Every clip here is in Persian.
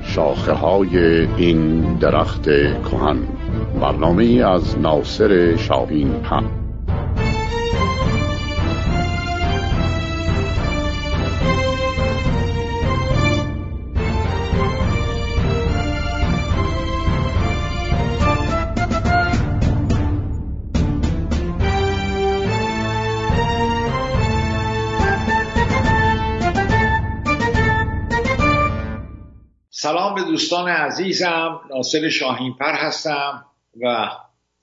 شاخه‌های این درخت کهن. برنامه‌ای از ناصر شاهین‌پر. سلام به دوستان عزیزم، ناصر شاهین‌پر هستم و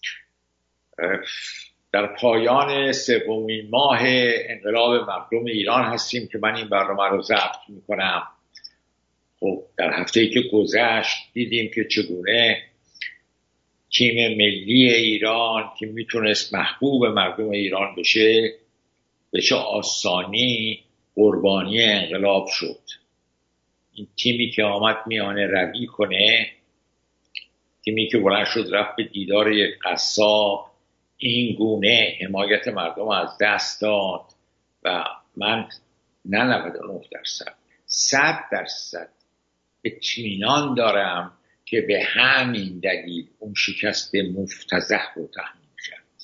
در پایان سومین ماه انقلاب مردم ایران هستیم که من این برنامه رو ضبط میکنم. خب در هفته‌ای که گذشت دیدیم که چگونه تیم ملی ایران که میتونست محبوب مردم ایران بشه به چه آسانی قربانی انقلاب شد. این تیمی که آمد میانه روی کنه، تیمی که بلند شد رفت به دیدار یک قصاب، این گونه حمایت مردم از دست داد و من نه 99%، 100% اطمینان دارم که به همین دلیل اون شکست مفتضح رو تحمل کرد.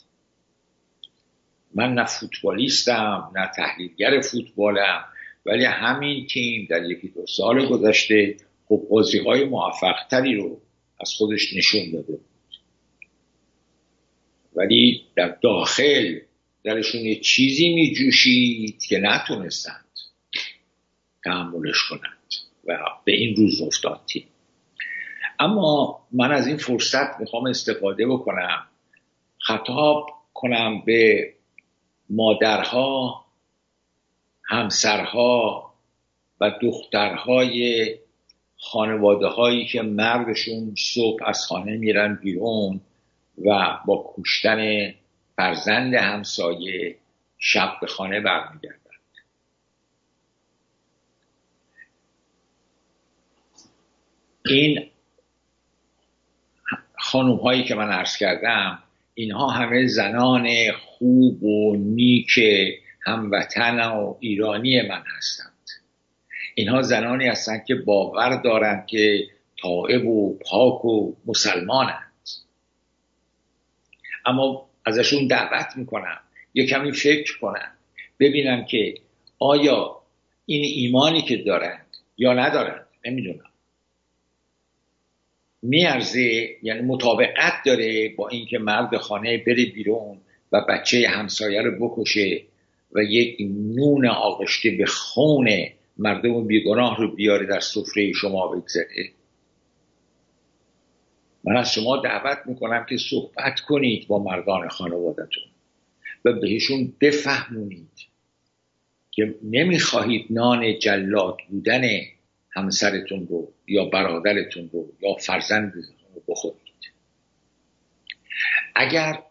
من نه فوتبالیستم نه تحلیلگر فوتبالم، ولی همین تیم در یکی دو سال گذشته خب بازی‌های موفق‌تری رو از خودش نشون داده بود، ولی در داخل درشون یه چیزی میجوشید که نتونستند تحملش کنند و به این روز افتاد تیم. اما من از این فرصت میخوام استفاده بکنم، خطاب کنم به مادرها، همسرها و دخترهای خانواده هایی که مردشون صبح از خانه میرن بیرون و با کشتن فرزند همسایه شب به خانه برمیگردن. این خانوم هایی که من عرض کردم، اینها همه زنان خوب و نیک هموطن و ایرانی من هستند. اینها زنانی هستند که باور دارند که تائب و پاک و مسلمانند. اما ازشون دعوت میکنم یه کمی فکر کنن، ببینم که آیا این ایمانی که دارند یا ندارند، نمیدونم، میارزه، یعنی مطابقت داره با اینکه مرد خانه بره بیرون و بچه همسایه رو بکشه و یک نون آغشته به خون مردم بیگناه رو بیاره در سفره شما بگذاره. من از شما دعوت میکنم که صحبت کنید با مردان خانوادتون و بهشون بفهمونید که نمیخواهید نان جلاد بودن همسرتون رو یا برادرتون رو یا فرزندتون رو بخورید. اگر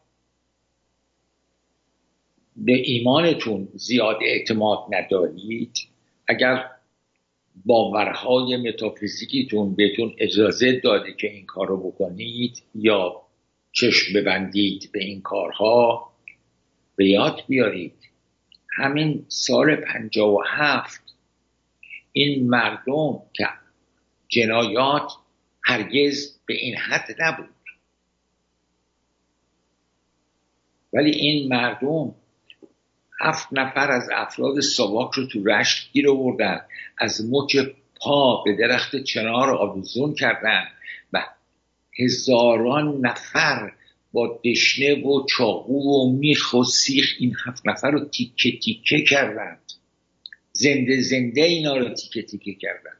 به ایمانتون زیاد اعتماد ندارید، اگر باورهای متافیزیکیتون بهتون اجازه داده که این کار رو بکنید یا چشم ببندید به این کارها، به یاد بیارید همین سال 57 این مردم که جنایات هرگز به این حد نبود، ولی این مردم 7 نفر از افراد ساواک رو تو رشت گیر آوردن، از مچ پا به درخت چنار آویزون کردن و هزاران نفر با دشنه و چاقو و میخ و سیخ این 7 نفر رو تیکه تیکه کردند. زنده اینا رو تیکه تیکه کردند.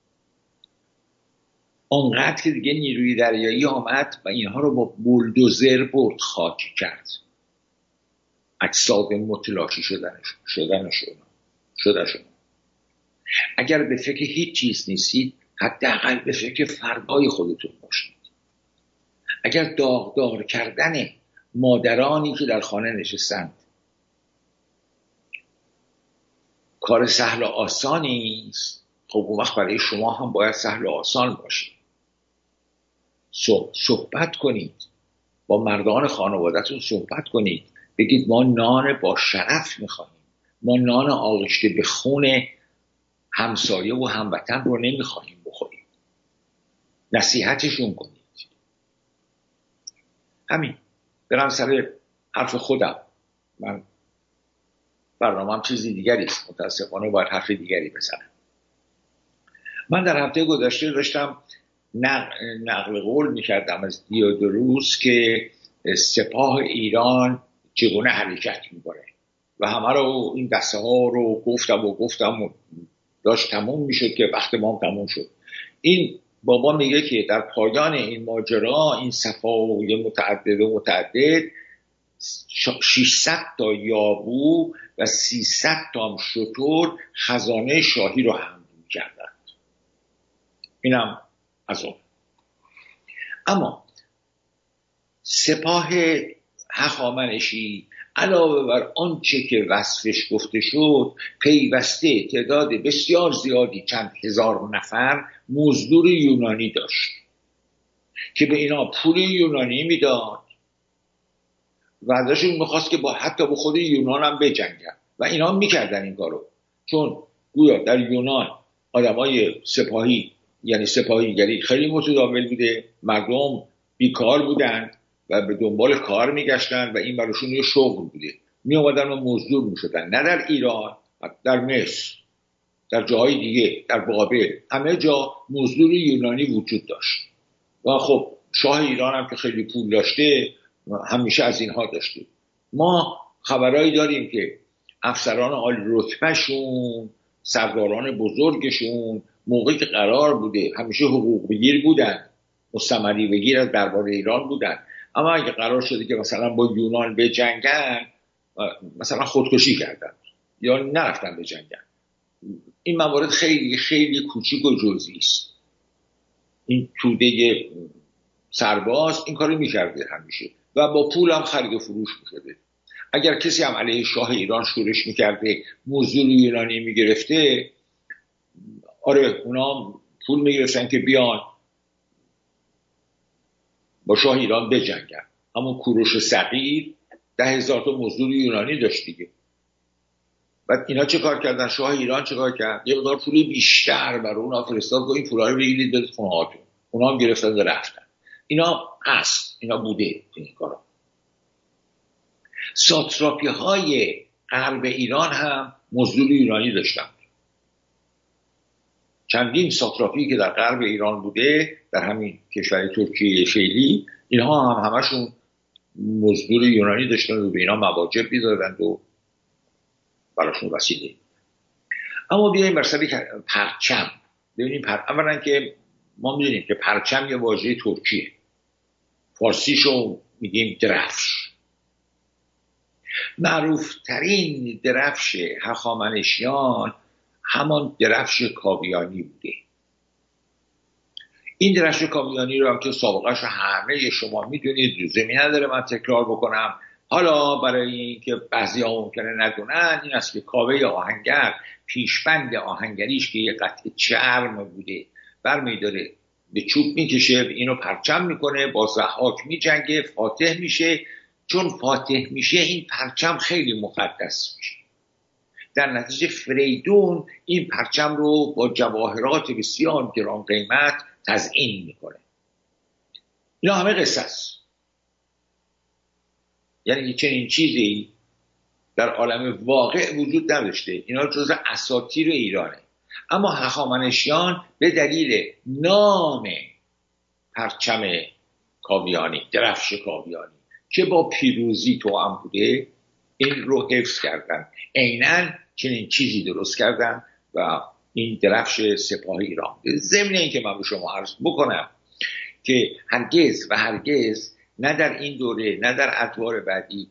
اونقدر که دیگه نیروی دریایی آمد و اینها رو با بولدوزر برد خاک کرد. اجساد متلاشی شدن شما. اگر به فکر هیچ چیز نیستید، حداقل به فکر فردای خودتون باشید. اگر داغدار کردن مادرانی که در خانه نشستند کار سهل و آسانی است، خب اون وقت برای شما هم باید سهل و آسان باشه. صحبت کنید با مردان خانوادتون، صحبت کنید، بگید ما نان با شرف میخواهیم، ما نان آغشته به خون همسایه و هموطن رو نمیخواهیم بخوریم. نصیحتشون کنید. همین. برم سر حرف خودم. من برنامه‌ام چیزی دیگری است، متاسفانه باید حرف دیگری بزنم. من در هفته گذشته داشتم نقل قول میکردم از دیودوروس که سپاه ایران چگونه حرکت میکنه و همه رو این دسته ها رو گفتم و داشت تموم میشد که وقت ما تموم شد. این بابا میگه که در پایان این ماجرا این صفای متعدد 600 تا یابو و 300 تا شتر خزانه شاهی رو حمل کردند. اینم از اون. اما سپاه هخامنشی علاوه بر آنچه که وصفش گفته شد پیوسته تعداد بسیار زیادی چند هزار نفر مزدور یونانی داشت که به اینا پول یونانی میداد و ازشون میخواست که حتی با خود یونان هم بجنگن و اینا میکردن این کارو، چون گویا در یونان آدمای سپاهی یعنی سپاهیگری خیلی متداول بوده، مردم بیکار بودن و به دنبال کار میگشتن و این براشون یه شغل بوده، می اومدن و مزدور میشدن. نه در ایران، در مصر، در جاهای دیگه، در بابل، همه جا مزدور یونانی وجود داشت و خب شاه ایران هم که خیلی پول داشته همیشه از اینها داشته. ما خبرایی داریم که افسران عالی رتبهشون، سرداران بزرگشون موقعی که قرار بوده همیشه حقوق بگیر بودن، مستمری بگیر از دربار ایران بودن، اما اگه قرار شده که مثلا با یونان بجنگن مثلا خودکشی کردن یا نرفتن بجنگن. این موارد خیلی خیلی کوچیک و جزئی است. این توده سرباز این کارو میکرده همیشه و با پول هم خرید و فروش میشده. اگر کسی هم علیه شاه ایران شورش میکرده، مزدور یونانی میگرفته، آره اونا پول میگرفتن که بیان با شاه ایران بجنگن. اما کوروش صغیر 10,000 تا مزدور یونانی داشت دیگه. بعد اینا چه کار کردن؟ شاه ایران چه کار کرد؟ یه مقدار پول بیشتر برای اونا فرستاد که این پولا رو بگیرید برید خونه‌هاتون. اونا هم گرفتن و رفتن. اینا هست، اینا بوده این کارا. ساتراپی های غرب ایران هم مزدور یونانی داشتن. چندین ساتراپی که در غرب ایران بوده، در همین کشور ترکیه فعلی، اینها هم همشون مزدور یونانی داشتن و به اینا مواجب می‌دادند و براشون وسیله. اما بیاییم بر سر پرچم. ببینیم اولا که ما می‌دونیم که پرچم یه واژه ترکیه، فارسیشو میگیم درفش. معروفترین درفش هخامنشیان همان درفش کاویانی بوده. این درفش کاویانی رو هم که سابقهش همه شما میدونید، لزومی نداره من تکرار بکنم. حالا برای اینکه بعضیا ممکنه ندونن، این است که کاوه آهنگر پیشبند آهنگریش که یه قطعه چرم بوده برمی‌داره به چوب میکشه، اینو پرچم میکنه، با ضحاک میجنگه، فاتح میشه. چون فاتح میشه این پرچم خیلی مقدس میشه. در نتیجه فریدون این پرچم رو با جواهرات بسیار گران قیمت تزیین میکنه. اینا همه قصه است. یعنی چنین چیزی در عالم واقع وجود نداشته. اینا جزء اساطیر ایرانه. اما هخامنشیان به دلیل نام پرچم کاویانی، درفش کاویانی که با پیروزی توأم بوده، این رو حفظ کردن. عیناً چنین چیزی درست کردن و این درفش سپاه ایران. ضمن این که من به شما عرض بکنم که هرگز و هرگز نه در این دوره نه در ادوار بعدی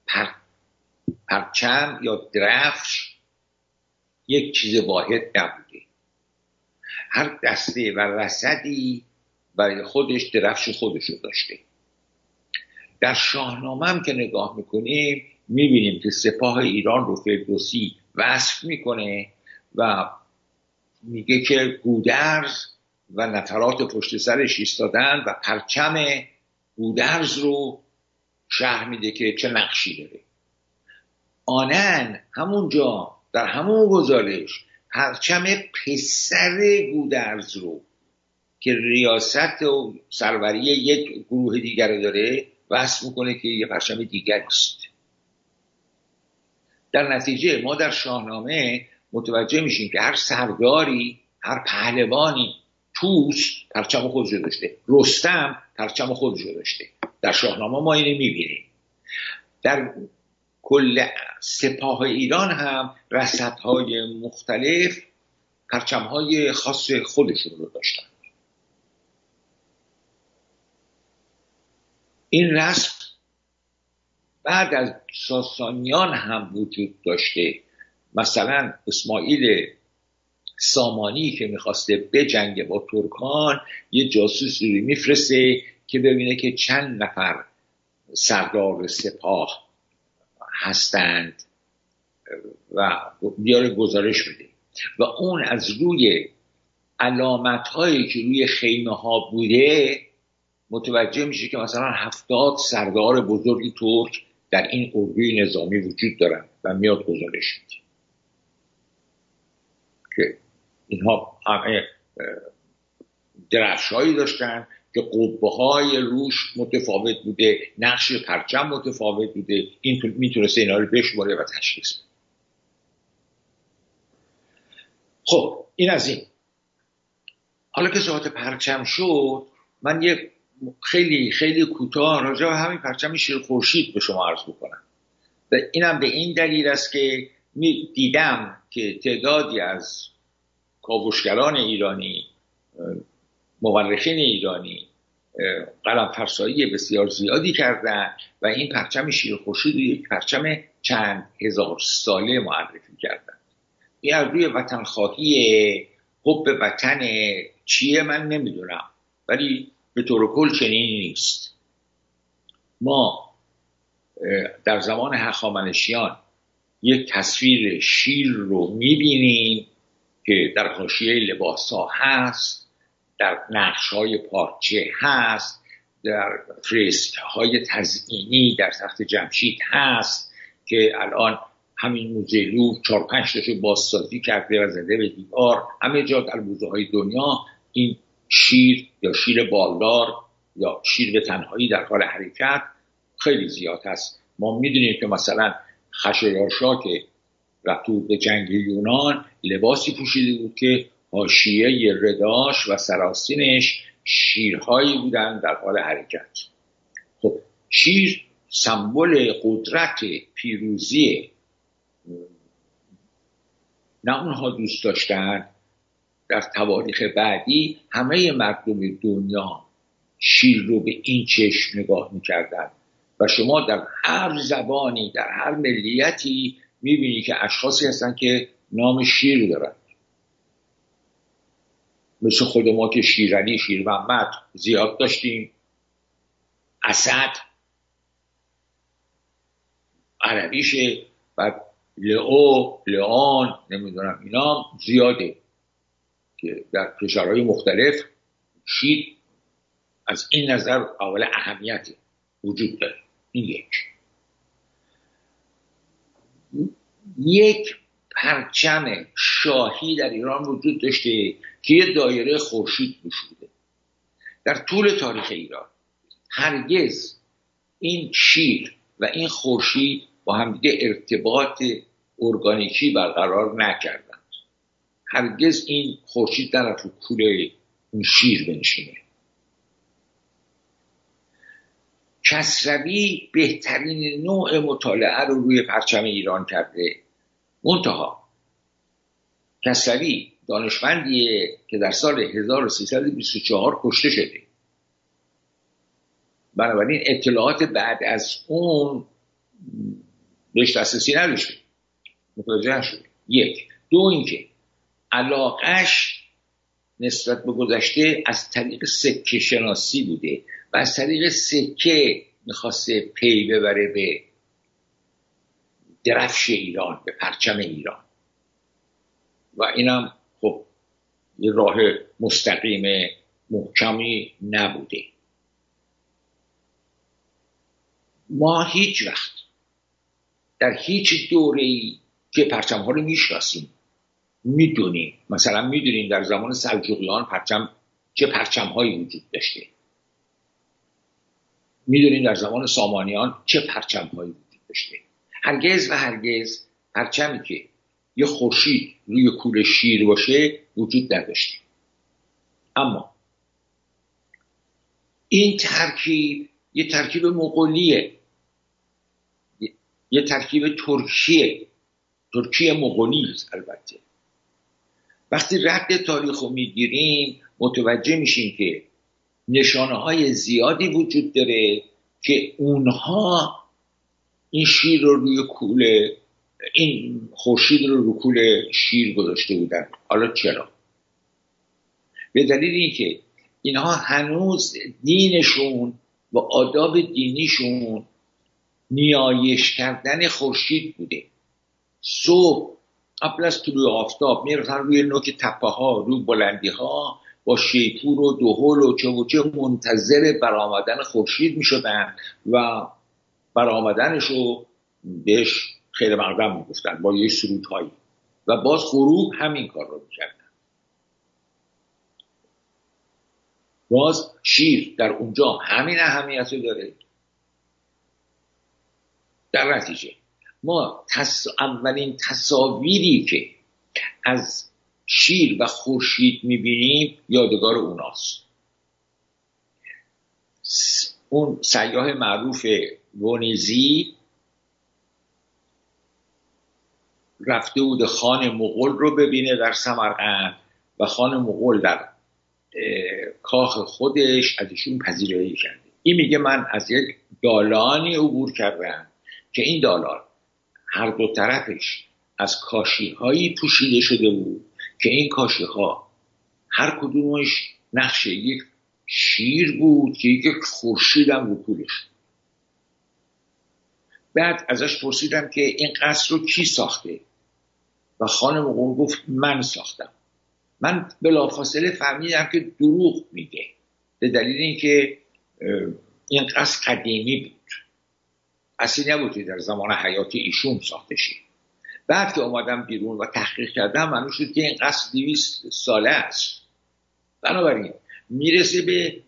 پرچم یا درفش یک چیز واحد نبوده. هر دسته و رصدی برای خودش درفش خودشو داشته. در شاهنامه هم که نگاه میکنیم میبینیم که سپاه ایران رو فردوسی وصف میکنه و میگه که گودرز و نفرات پشت سرش ایستادن و پرچم گودرز رو شرح میده که چه نقشی داره. آنن همونجا در همون گزارش پرچم پسر گودرز رو که ریاست و سروری یک گروه دیگر داره وصف میکنه که یه پرچم دیگر است. در نتیجه ما در شاهنامه متوجه میشیم که هر سرداری، هر پهلوانی، طوس پرچم خودش داشته، رستم پرچم خودش داشته. در شاهنامه ما اینو میبینیم. در کل سپاه ایران هم رصدهای مختلف پرچمهای خاص خودشون رو داشتن. این رسم بعد از ساسانیان هم وجود داشته. مثلا اسماعیل سامانی که میخواسته بجنگه با ترکان یه جاسوس رو میفرسته که ببینه که چند نفر سردار سپاه هستند و بیاره گزارش بده و اون از روی علامت هایی که روی خیمه ها بوده متوجه میشه که مثلا 70 سردار بزرگی ترک در این اردوی نظامی وجود دارن و میاد گزارش میده که اینها همه درفش‌هایی داشتن که قبه‌های روش متفاوت بوده، نقش پرچم متفاوت بوده. این میتونسته اینا رو بشماره و تشخیص بده. خب این از این. حالا که صحبت پرچم شد، من یه خیلی خیلی کوتاه راجع به همین پرچم شیر خورشید به شما عرض بکنم. و اینم به این دلیل است که دیدم که تعدادی از کاوشگران ایرانی، مورخین ایرانی قلم فرسایی بسیار زیادی کردن و این پرچم شیر خورشید رو یک پرچم چند هزار ساله معرفی کردن. این از روی وطن خواهی، حب وطن چیه من نمیدونم، ولی به طور کل چنین نیست. ما در زمان هخامنشیان یک تصویر شیر رو میبینیم که در حاشیه لباسا هست، در نقش‌های پارچه هست، در فرسک‌های تزئینی در تخت جمشید هست که الان همین موزه لوور 4-5 تاشو بازسازی کرده و زده به دیوار. همه جا در موزه‌های دنیا این شیر یا شیر بالدار یا شیر به تنهایی در حال حرکت خیلی زیاد هست. ما میدونیم که مثلا خشایارشا که رفت به جنگ یونان لباسی پوشیده بود که حاشیه رداش و سراسینش شیرهایی بودن در حال حرکت. خب شیر سمبل قدرت، پیروزی. نه اونها دوست داشتن. در تواریخ بعدی همه مردم دنیا شیر رو به این چشم نگاه میکردن و شما در هر زبانی، در هر ملیتی میبینی که اشخاصی هستن که نام شیر دارن. مثل خود ما که شیرعلی، شیر محمد زیاد داشتیم، اسد عربیشه، بعد لئون نمیدونم اینا زیاده که در کشورهای مختلف شیر از این نظر اول اهمیت وجود داره. این یک پرچم شاهی در ایران وجود داشته که یه دایره خورشید روش بوده. در طول تاریخ ایران هرگز این شیر و این خورشید با همدیگه ارتباط ارگانیکی برقرار نکردند. هرگز این خورشید در تو کوله اون شیر بنشینه. کسروی بهترین نوع مطالعه رو روی پرچم ایران کرده. منتها کسروی دانشمندیه که در سال 1324 کشته شده. بنابراین اطلاعات بعد از اون بهش دسترسی نداشته، متوجه نشده. یک. دو اینکه علاقش نسبت به گذشته از طریق سکه شناسی بوده و از طریق سکه میخواسته پی ببره به درفش ایران، به پرچم ایران و اینم خب یه راه مستقیم محکمی نبوده. ما هیچ وقت در هیچ دوره‌ای که پرچم ها رو میشناسیم، میدونیم، مثلا میدونیم در زمان سلجوقیان پرچم چه پرچم‌هایی وجود داشته. میدونید در زمان سامانیان چه پرچم‌هایی وجود داشته. هرگز و هرگز پرچمی که یه خورشید روی کوله شیر باشه وجود نداشته. اما این ترکیب یه ترکیب مغولیه، یه ترکیب ترکیه مغولی است. البته وقتی رد تاریخ رو میگیریم متوجه میشیم که نشانه های زیادی وجود داره که اونها این شیر رو روی کوله، این خورشید رو روی کوله شیر گذاشته بودن. حالا چرا؟ به دلیل اینکه اینها هنوز دینشون و آداب دینیشون نیایش کردن خورشید بوده. صبح قبل از طلوع آفتاب میرفتن روی نوک تپه ها، روی بلندی ها با شیپور و دهل و چه منتظر برآمدن خورشید میشدن و برآمدنش رو بهش خیر مقدم میگفتن با یه سرودهایی و باز غروب همین کار رو میکردن. باز شیر در اونجا همین اهمیت رو داره. در نتیجه ما اولین تصاویری که از شیر و خورشید میبینیم یادگار اوناست. اون سیاح معروف ونیزی رفته بود خان مغول رو ببینه در سمرقند و خان مغول در کاخ خودش از ایشون پذیرایی کرده. این میگه من از یک دالانی عبور کردم که این دالان هر دو طرفش از کاشی‌هایی پوشیده شده بود که این کاشی‌ها هر کدومش نقش یک شیر بود که یک خورشید هم رو کولش. بعد ازش پرسیدم که این قصر رو کی ساخته و خان مغول گفت من ساختم. من بلافاصله فهمیدم که دروغ میگه، به دلیل اینکه این قصر قدیمی بود، اصلی نبود که در زمان حیات ایشون ساخته شد. بعد که اومدم بیرون و تحقیق کردم معلوم شد که این قصر 200 ساله است. بنابراین میرسه به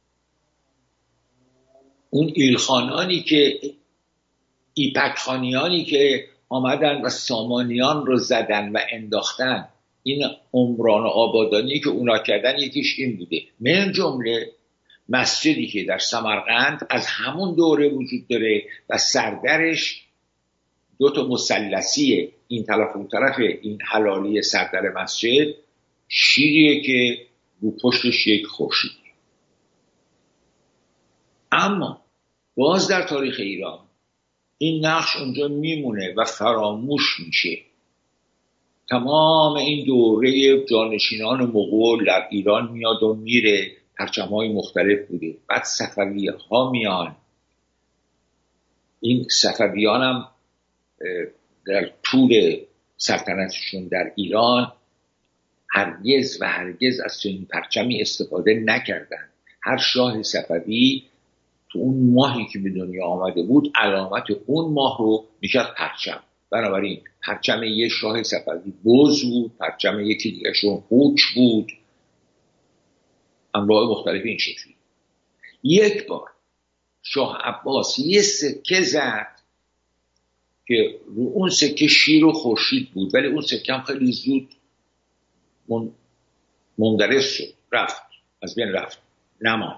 اون ایلخانانی که ایپکخانیانی که آمدن و سامانیان رو زدن و انداختن. این عمران و آبادانی که اونا کردن یکیش این بوده. من جمله مسجدی که در سمرقند از همون دوره وجود داره و سردرش 2 مثلثیه، این طرف اون طرف، این حلالی سردر مسجد شیریه که رو پشتش یک خورشید. اما باز در تاریخ ایران این نقش اونجا میمونه و فراموش میشه. تمام این دوره جانشینان مغول در ایران میاد و میره، پرچم‌های مختلف بوده. بعد صفوی‌ها میان. این صفویان هم در طول سلطنتشون در ایران هرگز و هرگز از چنین پرچمی استفاده نکردن. هر شاه صفوی تو اون ماهی که به دنیا آمده بود علامت اون ماه رو میکرد پرچم. بنابراین پرچم یه شاه صفوی بز بود، پرچم یکی دیگه شون قوچ بود، انواع مختلف این شکلی. یک بار شاه عباس یه سکه زد که رو اون سکه شیر و خورشید بود، ولی اون سکه هم خیلی زود مندرس شد، رفت، از بین رفت، نماند.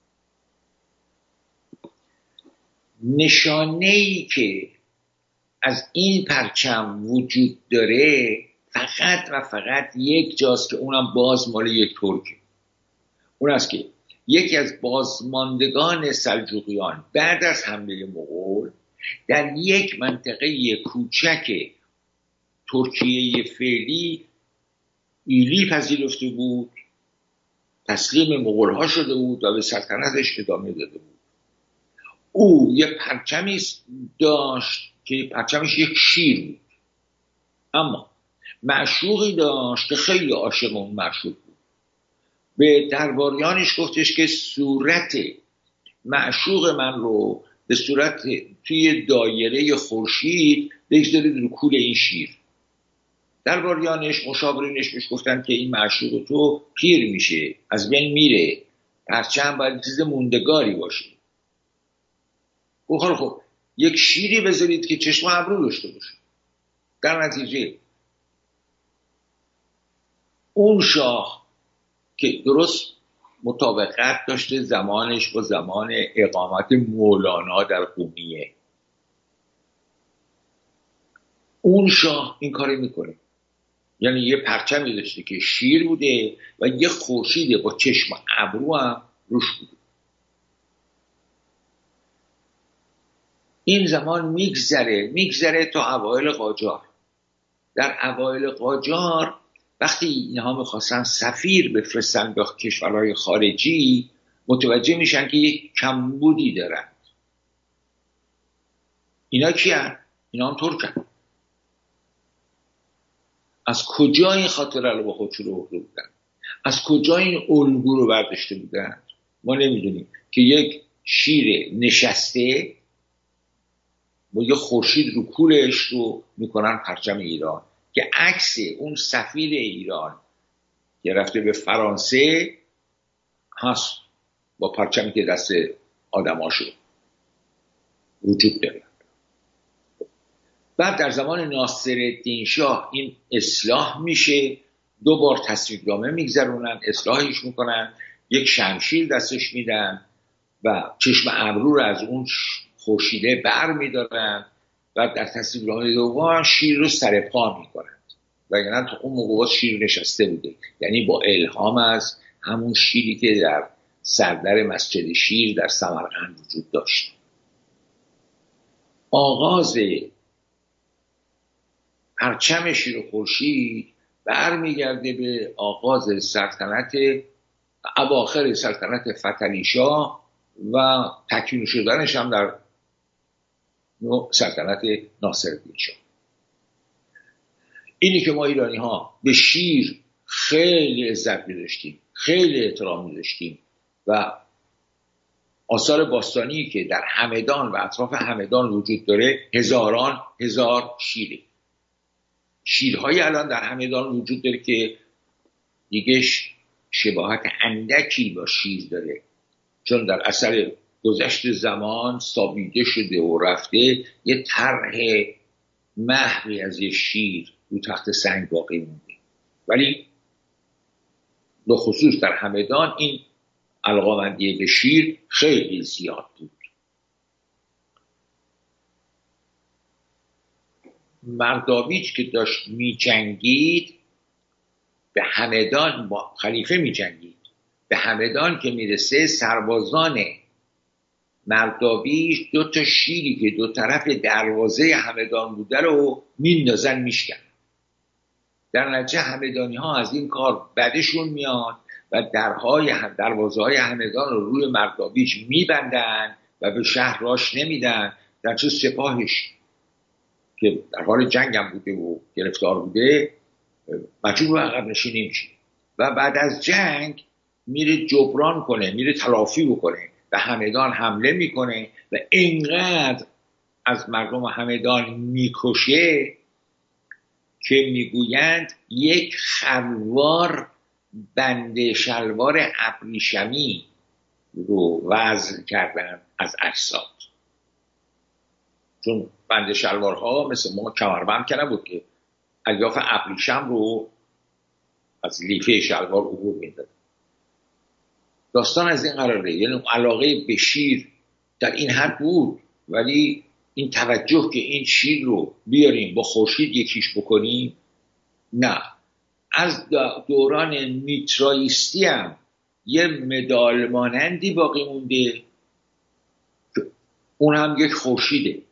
نشانه‌ای که از این پرچم وجود داره فقط و فقط یک جاست که اونم باز مال یک ترکه. اون است که یکی از بازماندگان سلجوقیان بعد از حمله مغول در یک منطقه کوچک ترکیه فعلی ایلی پذیرفته بود، تسلیم مغول‌ها شده بود و به سلطنتش ادامه داده بود. او یه پرچمی داشت که پرچمش یک شیر بود، اما معشوقی داشت که خیلی عاشق اون معشوق بود. به درباریانش گفتش که صورت معشوق من رو به صورت توی دایره خورشید بگذارید رو کول این شیر. درباریانش، مشاورینش بهش گفتن که این معشوق تو پیر میشه، از بین میره، پرچم باید چیز موندگاری باشه. خب یک شیری بذارید که چشم ابرو داشته باشه. در نتیجه اون شاه که درست مطابقت داشته زمانش با زمان اقامت مولانا در قونیه، اون شاه این کاری میکنه. یعنی یه پرچمی داشته که شیر بوده و یه خورشید با چشم ابرو هم روش بوده. این زمان میگذره تا اوایل قاجار. در اوایل قاجار وقتی اینها میخواستن سفیر بفرستن به کشورهای خارجی، متوجه میشن که یک کمبودی دارن. اینا کیان؟ اینا هم ترکن. از کجا این خاطره رو با خودشون رو برده بودن؟ از کجا این الگو رو برداشته بودن؟ ما نمیدونیم. که یک شیر نشسته با یه خورشید رو کولش رو میکنن پرچم ایران، که عکس اون سفیر ایران که رفته به فرانسه هست با پرچمی که دست آدماشو وجود داره. بعد در زمان ناصرالدین شاه این اصلاح میشه، 2 بار تصویبنامه میگذرونن، اصلاحش میکنن، یک شمشیر دستش میدن و چشم ابرو رو از اون خورشیده بر میدارن و در تصویبنامه دوم شیر رو سر پا میکنن. و یعنی تا اون موقع شیر نشسته بوده، یعنی با الهام از همون شیری که در سردر مسجد شیر در سمرقند وجود داشت. آغاز پرچم شیر و خورشید برمیگرده به آغاز سلطنت، اواخر سلطنت فتحعلی شاه و تکمیل شدنش هم در سلطنت ناصرالدین شاه. اینی که ما ایرانی ها به شیر خیلی عزت می‌داشتیم، خیلی احترام می‌داشتیم و آثار باستانی که در همدان و اطراف همدان وجود داره هزاران هزار شیره. شیرهای الان در همدان وجود داره که دیگه شباهت اندکی با شیر داره، چون در اثر گذشت زمان سابیده شده و رفته، یه طرح محوی از یه شیر رو تخت سنگ باقی مونده. ولی به خصوص در همدان این علاقه‌مندی به شیر خیلی زیاد بود. مرداویچ که داشت می جنگید به همدان، با خلیفه می جنگید، به همدان که میرسه سربازان مرداویچ 2 تا شیری که 2 طرف دروازه همدان بوده رو میندازن میشکنن. در نتیجه همدانی ها از این کار بدشون میاد و دروازه های همدان رو روی مرداویچ میبندن و به شهر راش نمیدن. در چه سپاهش که در حال جنگ هم بوده و گرفتار بوده مجبور به عقب نشینی میشه و بعد از جنگ میره جبران کنه، میره تلافی بکنه، به همدان حمله میکنه و اینقدر از مردم همدان میکشه که میگویند یک خروار بند شلوار ابریشمی رو وزن کردن از اجساد. چون بند شلوارها مثل ما کمربند که نبود که الیاف ابریشم رو از لیفه شلوار عبور میداد. داستان از این قراره، یعنی علاقه به شیر در این حد بود، ولی این توجه که این شیر رو بیاریم با خورشید یکیش بکنیم نه. از دوران میترایستی هم یه مدال مانندی باقی مونده که اون هم یک خورشیده.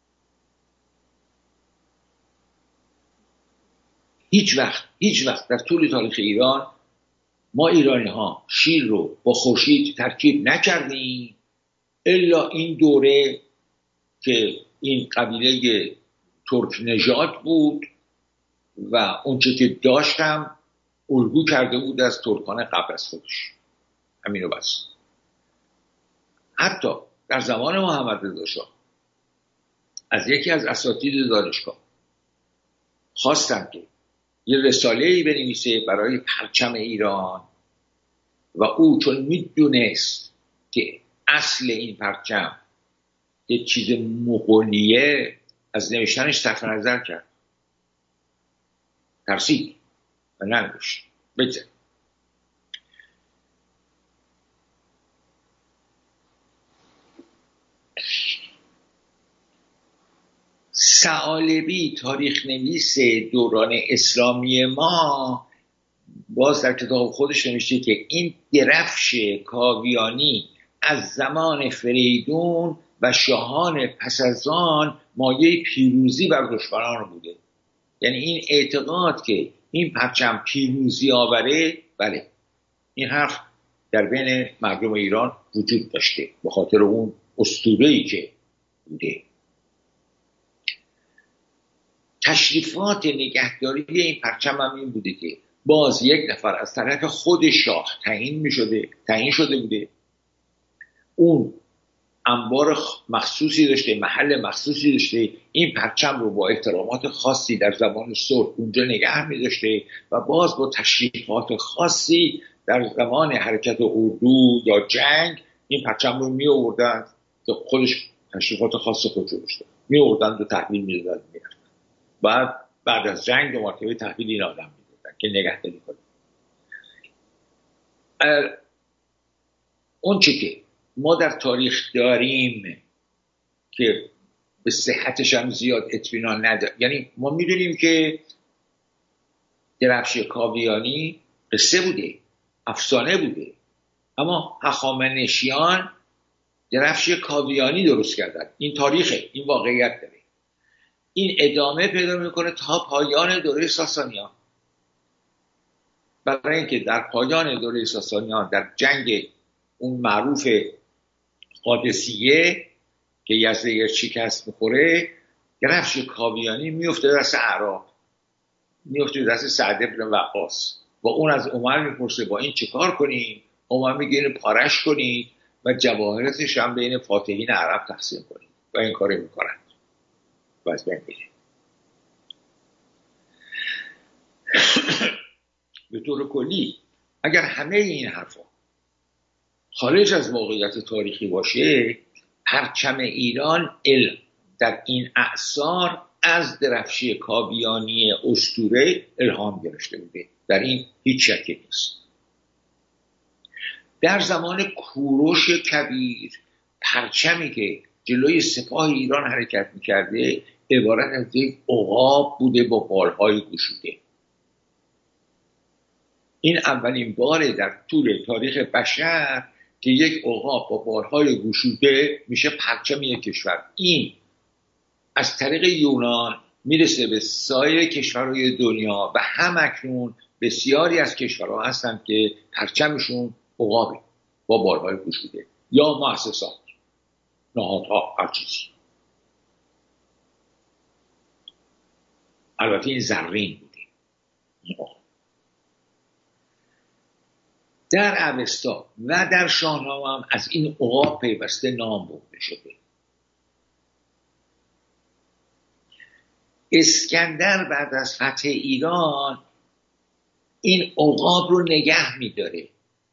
هیچ وقت در طول تاریخ ایران ما ایرانی ها شیر رو با خورشید ترکیب نکردیم الا این دوره که این قبیله ترک نژاد بود و اونچه که داشتم الگو کرده بود از ترکان قبل از خودش. همینو بس. حتی در زمان محمد رضا شاه از یکی از اساتید دانشگاه خواستن که یه رساله‌ای بنویسه برای پرچم ایران و او چون میدونست که اصل این پرچم یه چیز مغولیه، از نوشتنش صرف نظر کرد، ترسید و ننوشت. بگذار ثعالبی تاریخ نویس دوران اسلامی ما باز در کتاب خودش نوشته که این درفش کاویانی از زمان فریدون و شاهان پس از آن مایه پیروزی بر دشمنان بوده. یعنی این اعتقاد که این پرچم پیروزی آوره، بله، این حرف در بین مردم ایران وجود داشته به خاطر اون اسطوره‌ای که بوده. تشریفات نگهداری این پرچم هم این بوده که باز یک نفر از طرف خود شاه تعیین شده بوده، اون انبار مخصوصی داشته، محل مخصوصی داشته، این پرچم رو با احترامات خاصی در زمان صلح اونجا نگه می داشته و باز با تشریفات خاصی در زمان حرکت اردو یا جنگ این پرچم رو می آوردن که خودش تشریفات خاص خودش داشته، می آوردن و تحویل می دادن. بعد از جنگ 2 مرتبه تحویل این آدم می دادن که نگهداری کنه. اون چی که ما در تاریخ داریم که به صحتش هم زیاد اطمینان نداریم، یعنی ما میدونیم که درفش کاویانی قصه بوده، افسانه بوده، اما هخامنشیان درفش کاویانی درست کردن. این تاریخه، این واقعیت داره. این ادامه پیدا میکنه تا پایان دوره ساسانیان، برای اینکه در پایان دوره ساسانیان در جنگ اون معروف قادسیه که یزدگرد شکست میخوره، درفش کاویانی میفته دست اعراب، میفته دست سعد بن وقاص و اون از عمر میپرسه با این چه کار کنیم؟ عمر میگه اینو پارش کنید و جواهراتش هم بین فاتحین عرب تقسیم کنید و این کار میکنند و از بین میره. به طور کلی اگر همه این حرفا خارج از واقعیت تاریخی باشه، پرچم ایران در این اعصار از درفشی کاویانی اسطوره الهام گرفته بوده، در این هیچ شکی نیست. در زمان کوروش کبیر پرچمی که جلوی سپاه ایران حرکت میکرده عبارت از یک عقاب بوده با بالهای گشوده. این اولین باره در طول تاریخ بشر که یک عقاب با بالهای گشوده میشه پرچم یک کشور. این از طریق یونان میرسه به سایر کشورهای دنیا و همکنون بسیاری از کشورها هستن که پرچمشون عقابه با بالهای گشوده یا مؤسسات، نهادها، هر چیزی. البته این زرین بوده. در اوستا و در شاهنامه هم از این عقاب پیوسته نام برده شده. اسکندر بعد از فتح ایران این عقاب رو نگه می‌داره،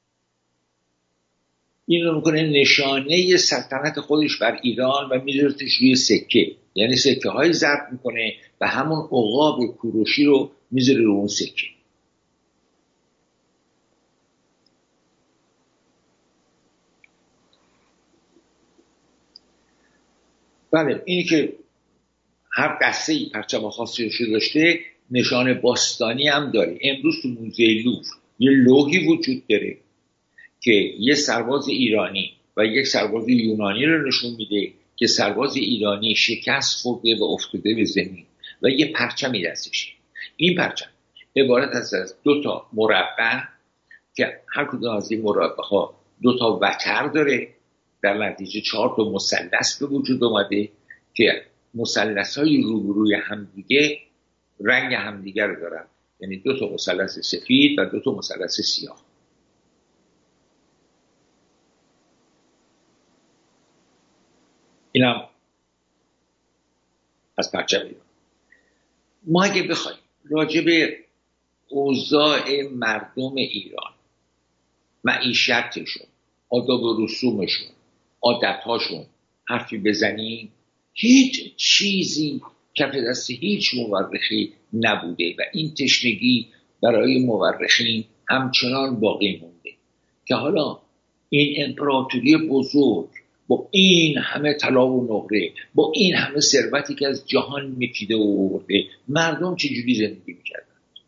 این رو میکنه نشانه سلطنت خودش بر ایران و میذارتش روی سکه، یعنی سکه های ضرب میکنه و همون عقاب کوروشی رو میذاره رو اون سکه. بله، اینی که هر دسته‌ای پرچم خاصی رو داشته نشان باستانی هم داره. امروز تو موزه لوور یه لوحی وجود داره که یه سرباز ایرانی و یک سرباز یونانی رو نشون میده که سرباز ایرانی شکست خورده و افتاده به زمین و یه پرچمی دستشه. این پرچم عبارت است از 2 مربع که هر کدوم از این مربع‌ها 2 وتر داره، در نتیجه 4 مثلث به وجود اومده که مثلث‌های روبروی همدیگه رنگ همدیگه رو دارن، یعنی 2 مثلث سفید و 2 مثلث سیاه. اینم از پرچم ایران. ما اگه بخوایم راجع به اوضاع مردم ایران، معیشتشون، آداب و رسومشون، عادتهاشون حرفی بزنیم، هیچ چیزی کف دست هیچ مورخی نبوده و این تشنگی برای مورخین همچنان باقی مونده که حالا این امپراتوری بزرگ با این همه طلا و نقره، با این همه ثروتی که از جهان میکیده و آورده، مردم چجوری زندگی میکردن؟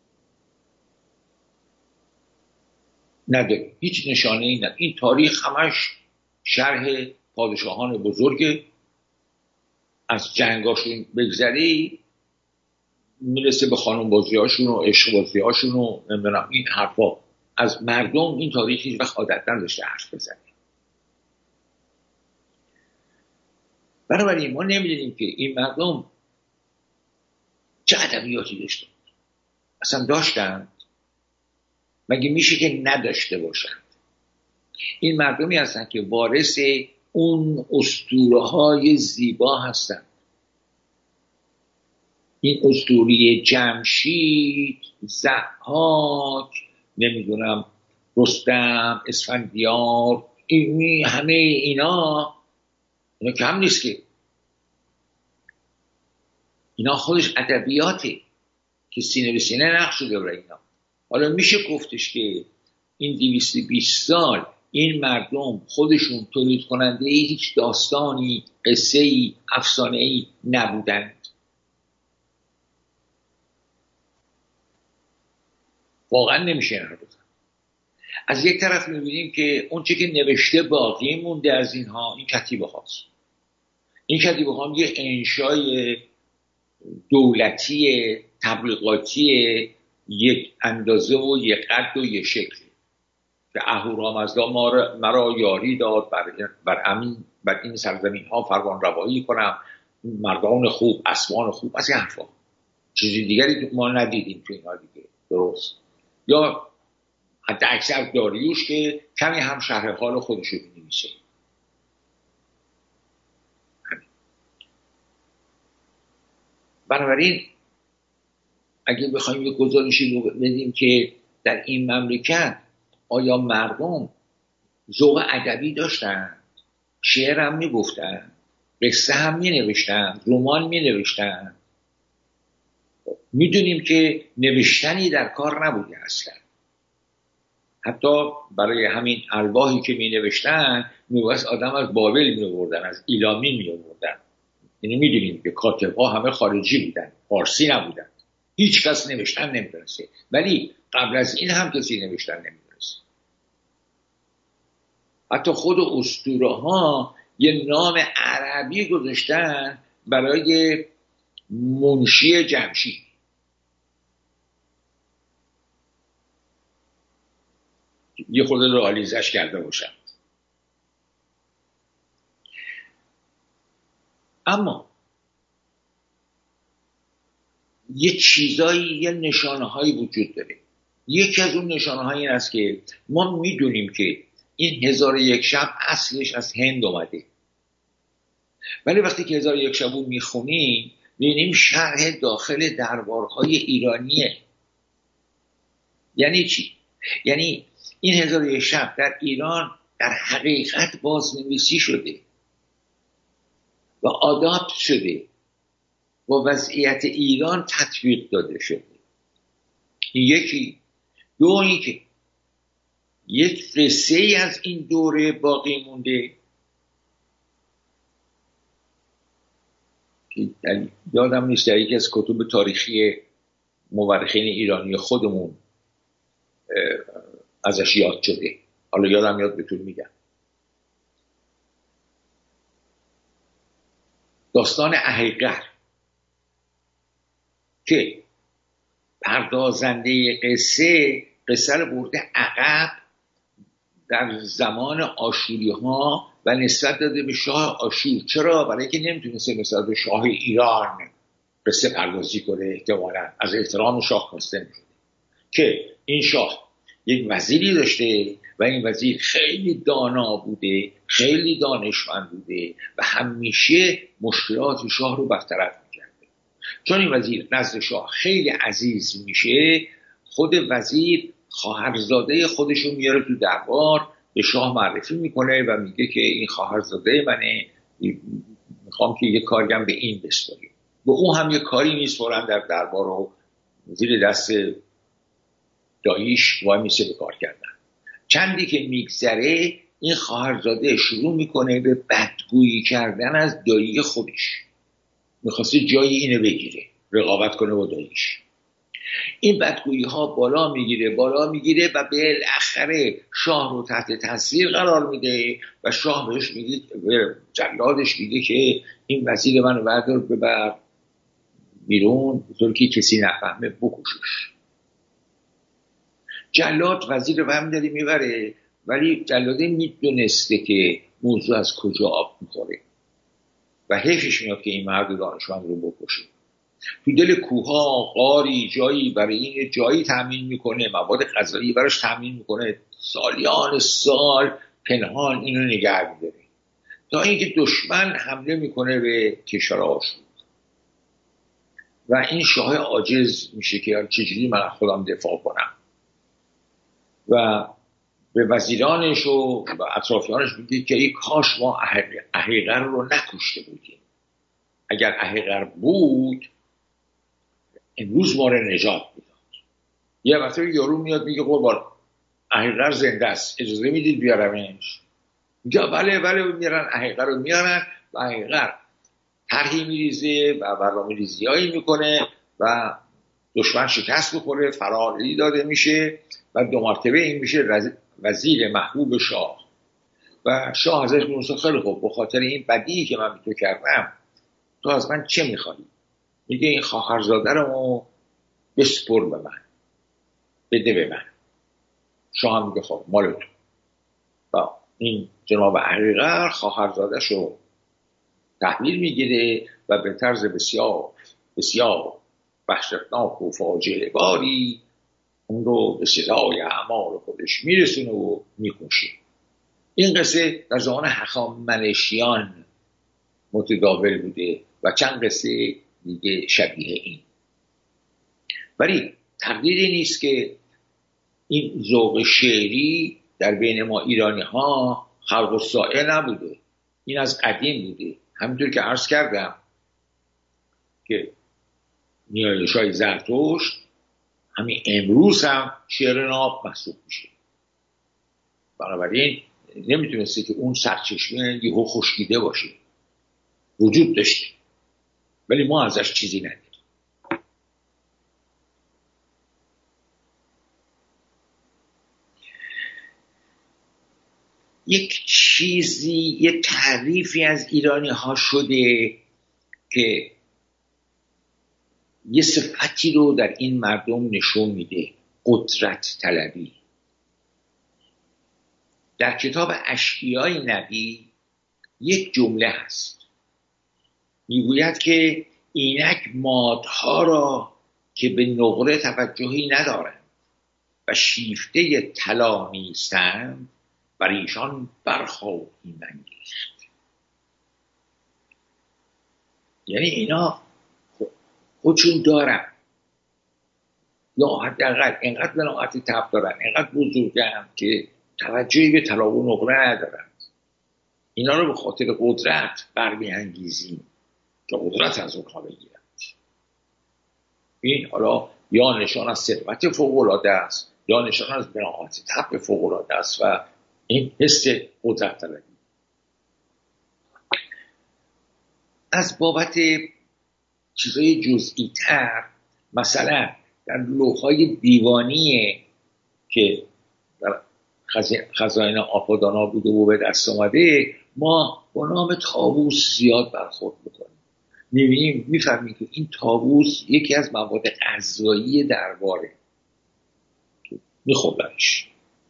نداره، هیچ نشانه ای نداره. این تاریخ همش شرح پادشاهان بزرگ، از جنگاشون بگذری میرسه به خانم بازی هاشون و عشق بازی هاشون و نمیدونم این حرفا. از مردم این تاریخ هیچ وقت عادت نداشته حرف بزنه. بنابراین ما نمیدونیم که این مردم چه ادبیاتی داشتن، اصلا داشتن؟ مگه میشه که نداشته باشن؟ این مردمی هستن که وارث اون اسطوره‌های زیبا هستن. این اسطوره جمشید، ضحاک، نمیدونم رستم، اسفندیار، همه اینا کم نیست که اینا خودش ادبیاته که سینه به سینه نقش شده برای اینا. حالا میشه گفتش که این 220 سال این مردم خودشون تولید کننده هیچ داستانی، قصه‌ای، افسانه‌ای نبودند. واقعا نمیشه این رو بزن. از یک طرف میبینیم که اون چه که نوشته باقی مونده از اینها این کتیبه هاست. این کتیبه ها یه انشای دولتی تبلیغاتی یک اندازه و یک قد و یک شکل که اهورامزدا مرا یاری داد بر این سرزمین ها فرمان روایی کنم، مردان خوب، اسبان خوب، از این حرفا. چیزی دیگری ما ندیدیم تو اینا دیگه. درست؟ یا حتی اکثر داریوش که کمی هم شرح حال خودشو بنویسه. بنابراین اگه بخوایم یه گزارشی بدیم که در این مملکت آیا مردم ذوق ادبی داشتن، شعر هم میگفتن، قصه هم مینوشتن، رمان مینوشتن، میدونیم که نوشتنی در کار نبوده اصلا. حتی برای همین الواحی که مینوشتن میبایست آدم از بابل میآوردن، از ایلامی میآوردن. یعنی میدونیم که کاتب‌ها همه خارجی بودن، فارسی نبودن، هیچ کس نوشتن نمیدونسته، ولی قبل از این هم کسی نوشتن نمیدونسته. حتی خود اسطوره ها یه نام عربی گذاشتن برای منشی جمشید. یه خورده رئالیزش کرده باشن. اما یه چیزایی، یه نشانه هایی وجود داره. یکی از اون نشانه هایی این است که ما میدونیم که این 1001 شب اصلش از هند اومده، ولی وقتی که 1001 شب رو میخونیم میبینیم شرح داخل دربارهای ایرانیه. یعنی چی؟ یعنی این 1001 شب در ایران در حقیقت بازنویسی شده و آداپت شده و وضعیت ایران تطبیق داده شده. یکی. دو، اینکه یک قصه ای از این دوره باقی مونده که یادم نیست در یکی از کتب تاریخی مورخین ایرانی خودمون ازش یاد شده، حالا یادم یاد بهتون میگم. داستان اهیقر که پردازنده قصه رو برده عقب در زمان آشوری ها و نسبت داده به شاه آشور. چرا؟ برای که نمیتونسته نسبت به شاه ایران قصه پردازی کنه، احتمالاً از احترام شاه خواسته میشده که این شاه یک وزیری داشته و این وزیر خیلی دانا بوده، خیلی دانشمند بوده و همیشه مشکلات شاه رو برطرف میکرده. چون این وزیر نزد شاه خیلی عزیز میشه، خود وزیر خواهرزاده خودشو میاره تو دربار، به شاه معرفی میکنه و میگه که این خواهرزاده منه، میخوام که یه کاریم به این بسپاری. و اون هم یه کاری نیست، فوراً در دربار رو زیر دست داییش وای میسه به کار کردن. چندی که میگذره این خواهرزاده شروع میکنه به بدگویی کردن از دایی خودش، میخواسته جای اینو بگیره، رقابت کنه با داییش. این بدگویی ها بالا میگیره و بالاخره شاه رو تحت تاثیر قرار میده و شاه بهش میگه، به جلادش میگه که این وزیر منو بردار ببر بیرون، بطور که کسی نفهمه بکشش. جلاد وزیر رو برمی‌داره میبره، ولی جلاده میدونسته که موضوع از کجا آب میخوره و حیفش میاد که این مرد دانشمند رو بکشه. تو دل کوها غاری جایی برای این جایی تامین میکنه، مواد غذایی براش تامین میکنه، سالیان سال پنهان اینو نگه میداره تا اینکه دشمن حمله میکنه به کشور آشور و این شاه عاجز میشه که چجوری من خودم دفاع کنم و به وزیرانش و اطرافیانش میگه که ای کاش ما اهیقر رو نکشته بودیم، اگر اهیقر بود امروز ما رو نجات میداد. یه وقتی یارو میاد میگه قربان اهیقر زنده است، اجازه میدید بیارمش؟ میگه بله میارن اهیقر رو میارن و اهیقر طرحی میریزه و برنامه ریزیایی میکنه و دشمن شکست بخوره، فراری داده میشه و 2 مرتبه این میشه وزیر محبوب شاه و شاه ازش میگه خیلی خوب، به خاطر این بدی که من به تو کردم تو از من چه میخوایی؟ میگه این خواهرزاده رو بسپر به من، بده به من. شاه هم میگه خب مال تو. و این جناب اهیقر خواهرزاده‌ش رو تحویل میگیره و به طرز بسیار بسیار وحشتناک و فاجعه باری اون رو به سزای اعمال خودش میرسونه و میکشه. این قصه در زمان هخامنشیان متداول بوده و چند قصه دیگه شبیه این. ولی تقدیری نیست که این ذوق شعری در بین ما ایرانی ها خلق الساعه نبوده، این از قدیم بوده. همینطور که عرض کردم که نیایش‌های زرتشت همین امروز هم شعر ناب محسوب میشه، بنابراین نمیتونسته که اون سرچشمه یهو خشکیده باشه، وجود داشته ولی ما ازش چیزی ندیدیم. یک چیزی، یه تعریفی از ایرانی ها شده که یه صفتی رو در این مردم نشون میده، قدرت طلبی. در کتاب اشعیای نبی یک جمله هست میگوید که اینک مادها را که به نقره توجهی ندارند و شیفته طلا نیستند بر ایشان برخواهیم انگیخت. یعنی اینا خودشون دارن، یا حداقل اینقدر بناعت طبع دارن، اینقدر بزرگن که توجهی به طلا و نقره ندارن. اینا رو به خاطر قدرت برمیانگیزیم که قدرت از اونها بگیرند. این حالا یا نشان از ثروت فوق‌العاده است یا نشان از بناعت طبع فوق‌العاده است و این حس قدرت طلبی. از بابت چیزای جزئی تر، مثلا در لوح‌های دیوانی که در خزائن آپادانا بوده و به دست آمده، ما با نام طاووس زیاد برخورد می‌کنیم. می‌فهمیم که این طاووس یکی از مواد غذایی درباره، می‌خوردنش.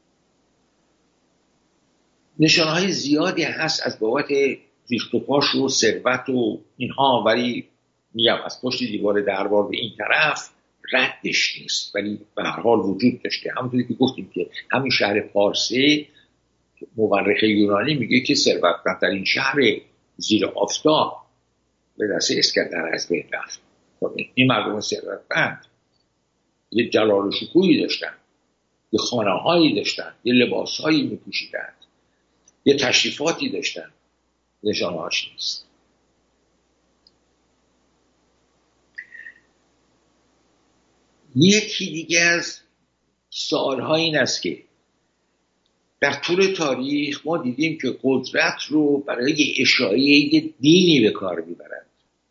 نشانه‌های زیادی هست از بابت ریخت و پاش و ثروت و اینها، ولی میگم از پشت دیوار دربار به این طرف ردش نیست، ولی به هر حال وجود داشته. همونطوری که گفتیم که همین شهر پارسه مورخ یونانی میگه که ثروتمندترین شهر زیر آفتاب به دست اسکندر از بین رفت. این مردم ثروتمند یه جلال و شکوهی داشتن، یه خانه‌هایی داشتن، یه لباسهایی می‌پوشیدن، یه تشریفاتی داشتن. نشانه‌هاش نیست. یکی دیگه از سوال‌ها این است که در طول تاریخ ما دیدیم که قدرت رو برای اشاعه دینی به کار میبرند.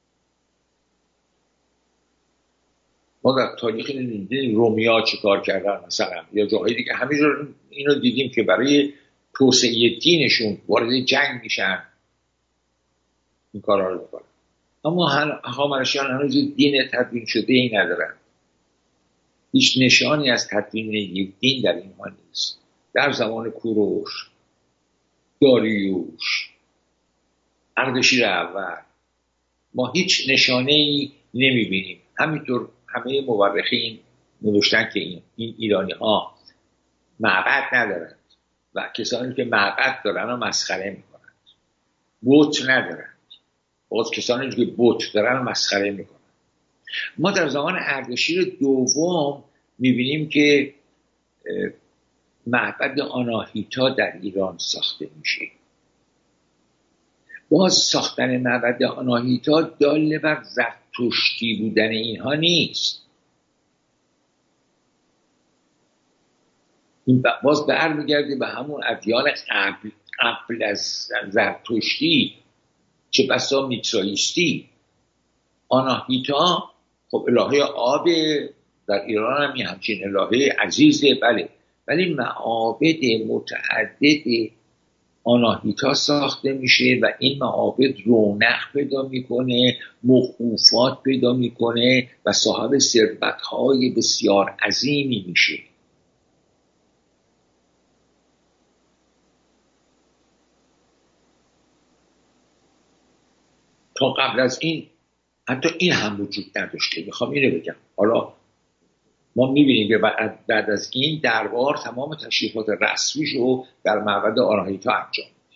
ما در تاریخ دیدیم رومیا چه کار کردن مثلا، یا جاهای دیگه همینجور اینو دیدیم که برای توسعه دینشون وارد جنگ میشن، این کارها رو میکنن. اما هخامنشیان هنوز دین تدوین شده ای ندارن. هیچ نشانی از تدوین یک دین در اینها نیست. در زمان کوروش، داریوش، اردشیر اول ما هیچ نشانه ای نمیبینیم. همینطور همه مورخین نوشتن که این ایرانی ها معبد ندارند و کسانی که معبد دارن رو مسخره میکنند. بت ندارند، باز کسانی که بت دارن رو مسخره میکنند. ما در زمان اردشیر دوم میبینیم که معبد آناهیتا در ایران ساخته میشه. باز ساختن معبد آناهیتا دال بر زرتشتی بودن اینها نیست. این باز برمیگرده به همون ادیان قبل از زرتشتی، چه بسا میترائیستی. آناهیتا خب الهه آب، در ایران هم همچین الهه عزیزه، بله، ولی معابد متعدد آناهیتا ساخته میشه و این معابد رونق پیدا میکنه، موقوفات پیدا میکنه و صاحب ثروت‌های بسیار عظیمی میشه. تا قبل از این حتی این هم وجود نداشته. میخوام اینو بگم. حالا ما میبینیم که بعد از این دربار تمام تشریفات رسمیش رو در معبد آناهیتا انجام میده.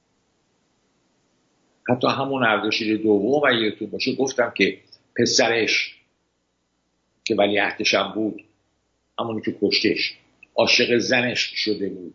حتی همون اردشیر دوم و یادتون باشه گفتم که پسرش که ولیعهدش هم بود، همونی که کشتش، عاشق زنش شده بود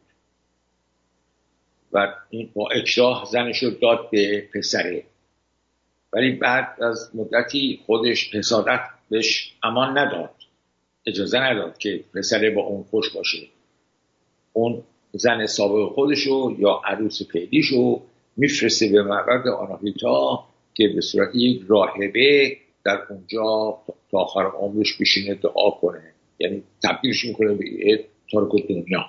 و این با اکراه زنش رو داد به پسره، ولی بعد از مدتی خودش حسادت بهش امان نداد، اجازه نداد که پسره با اون خوش باشه. اون زن سابق خودشو یا عروس فعلیشو میفرسته به معبد آناهیتا که به صورت یک راهبه در اونجا تا آخر عمرش بشینه دعا کنه، یعنی تبدیلش میکنه به تارک دنیا.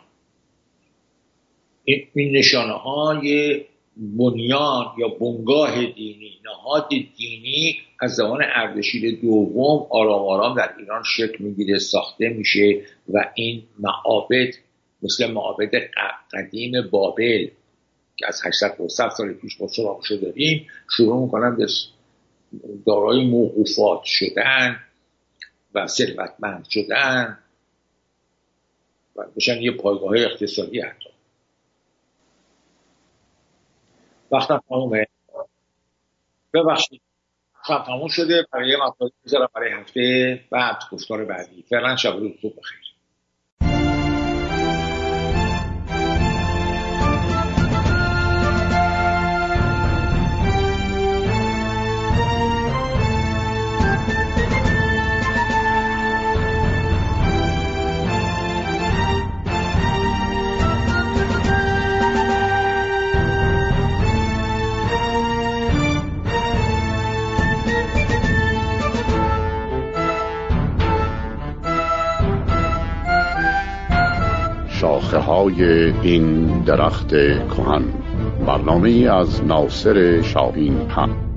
این نشانه های بنیان یا بنگاه دینی، نهاد دینی از زمان اردشیر دوم آرام آرام در ایران شکل میگیره، ساخته میشه و این معابد مثل معابد قدیم بابل که از 800 سال پیش ما سراغشو داریم شروع میکنن به دارای موقوفات شدن و ثروتمند شدن و بشن یه پایگاه اقتصادی. حتی وقتا تمومه، ببخشید تموم شده. برای یه مطالب میذارم برای هفته بعد، گفتار بعدی. فعلا شب و روزتون بخیر. شاخه‌های این درخت کهن. برنامه‌ای از ناصر شاهین پند.